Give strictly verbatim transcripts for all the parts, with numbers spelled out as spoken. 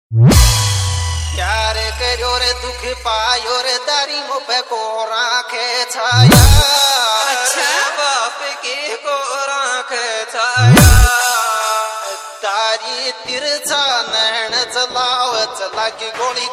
प्यार करो रे दुख पायो रे दारी मुँह पे को राखे छाया। अच्छा बाप की को राखे छाया। दारी तिरछा नैन चलाव चला की गोली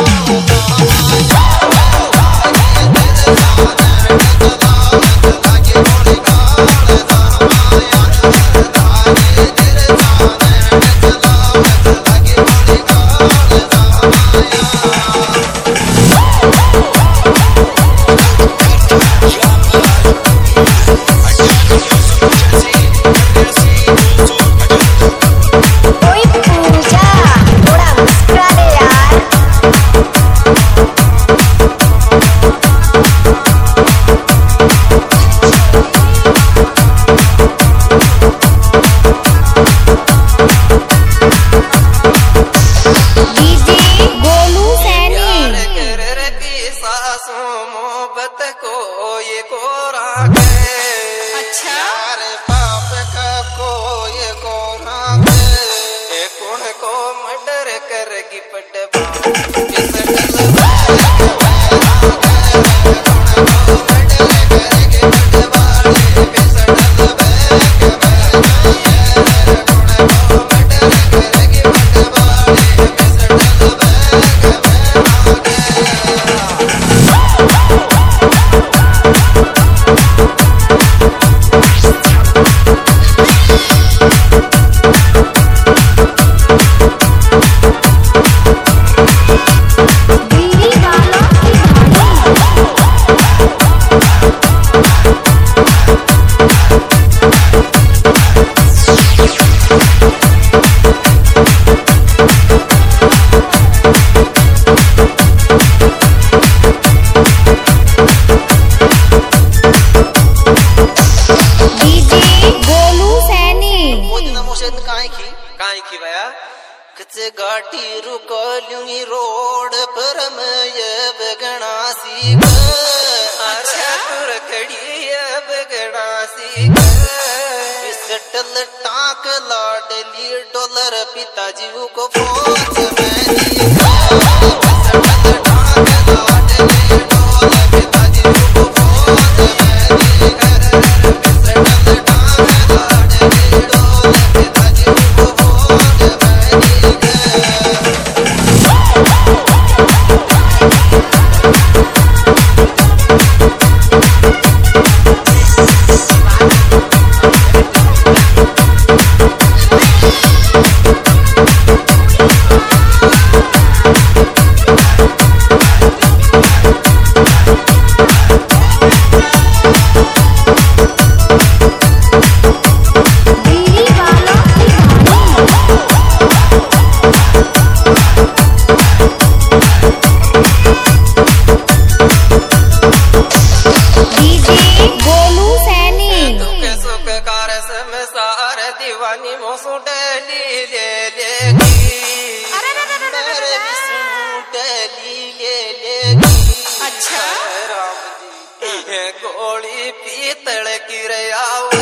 करेगी पटवा गाड़ी रुको लूंगी रोड पर मैं ये बगनासी अच्छा खड़ी बगनासी पिस्टल टाक लाडली डॉलर पिताजी को फोन में दीवानी मोसू डली ले लेगी मेरे विष्णु डली ले लेगी अच्छा राम जी गोली पीतल की रयावे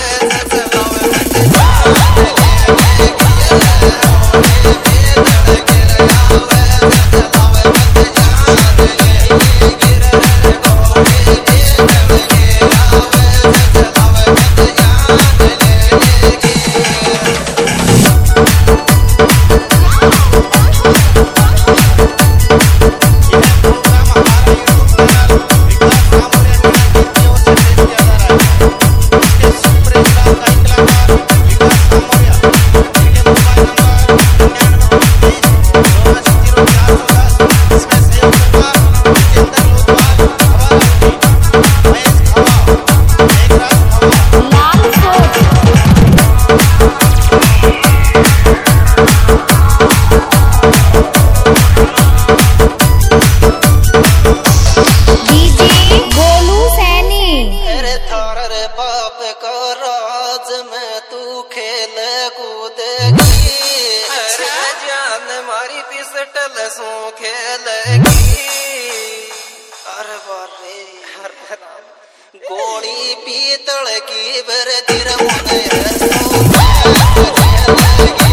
पिस्टल सो खेलेगी अरे बारे गोली पीतल की बर